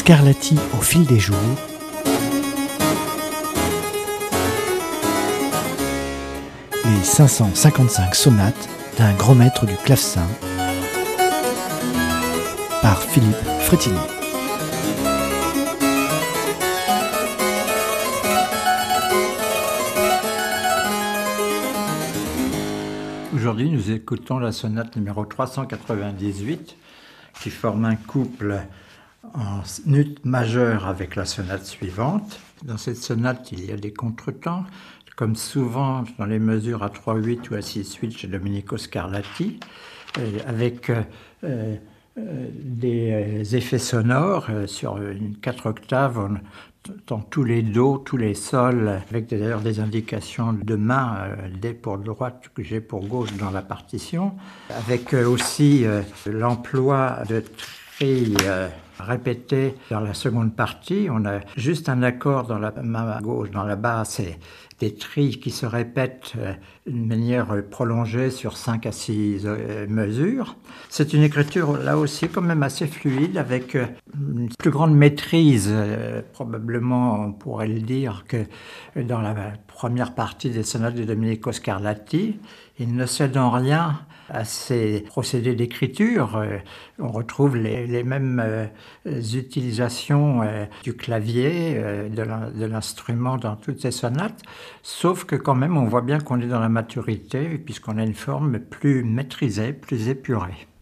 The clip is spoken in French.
Scarlatti au fil des jours. Les 555 sonates d'un grand maître du clavecin par Philippe Frétinier. Aujourd'hui, nous écoutons la sonate numéro 398 qui forme un couple en ut majeur avec la sonate suivante. Dans cette sonate, il y a des contretemps, comme souvent dans les mesures à 3/8 ou à 6/8 chez Domenico Scarlatti, avec des effets sonores sur une 4 octaves, dans tous les do, tous les sols, avec d'ailleurs des indications de main, D pour droite, G pour gauche dans la partition, avec aussi l'emploi de trilles répétés dans la seconde partie. On a juste un accord dans la main gauche, dans la basse, et des trilles qui se répètent d'une manière prolongée sur 5 à 6 mesures. C'est une écriture là aussi quand même assez fluide, avec une plus grande maîtrise, probablement on pourrait le dire, que dans la première partie des sonates de Domenico Scarlatti. Il ne cède en rien à ces procédés d'écriture. On retrouve les mêmes utilisations du clavier, de l'instrument dans toutes ces sonates, sauf que quand même on voit bien qu'on est dans la maturité puisqu'on a une forme plus maîtrisée, plus épurée.